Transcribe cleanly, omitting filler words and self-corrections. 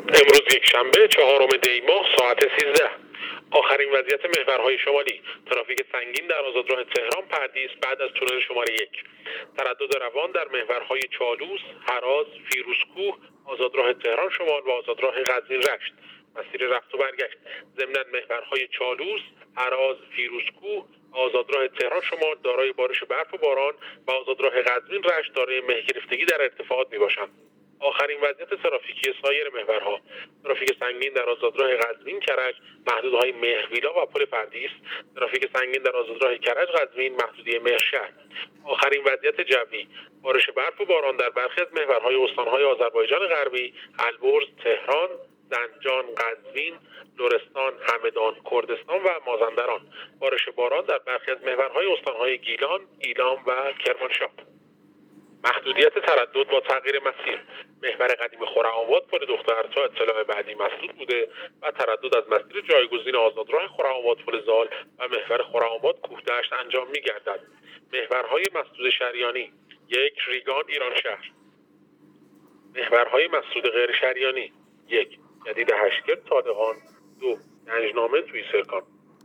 امروز یک شنبه 4 دی ماه ساعت 13. آخرین وضعیت محورهای شمالی: ترافیک سنگین در آزادراه تهران پردیس بعد از تونل شماره 1. تردد روان در محورهای چالوس، هراز، فیروزکوه، آزادراه تهران شمال و آزادراه قزوین رشت. مسیر رفت و برگشت: ضمن محورهای چالوس، هراز، فیروزکوه، آزادراه تهران شمال دارای بارش برف و باران و آزادراه قزوین رشت دارای مه گرفتگی در ارتفاعات میباشند. آخرین وضعیت ترافیکی سایر محورها: ترافیک سنگین در آزادراه قزوین کرج، محدودهای مهرویلا و پل پردیس. ترافیک سنگین در آزادراه کرج قزوین، محدودیه مهرشهر. آخرین وضعیت جوی: بارش برف و باران در برخی از محورهای استانهای آذربایجان غربی، البرز، تهران، زنجان، قزوین، لرستان، همدان، کردستان و مازندران. بارش باران در برخی از محورهای استانهای گیلان، ایلام و کرمانشاه. محدودیت تردد با تغییر مسیر: محور قدیم خرم‌آباد پل دختر تا اطلاع بعدی مسدود بوده و تردد از مسیر جایگزین آزادراه خرم‌آباد پل زال و محور خرم‌آباد کوهدشت انجام می‌گردد. محورهای مسدود شریانی: 1 ریگان ایرانشهر. محورهای مسدود غیر شریانی: 1 جدید هشتگرد طالقان، 2 گنجنامه توی سرکان.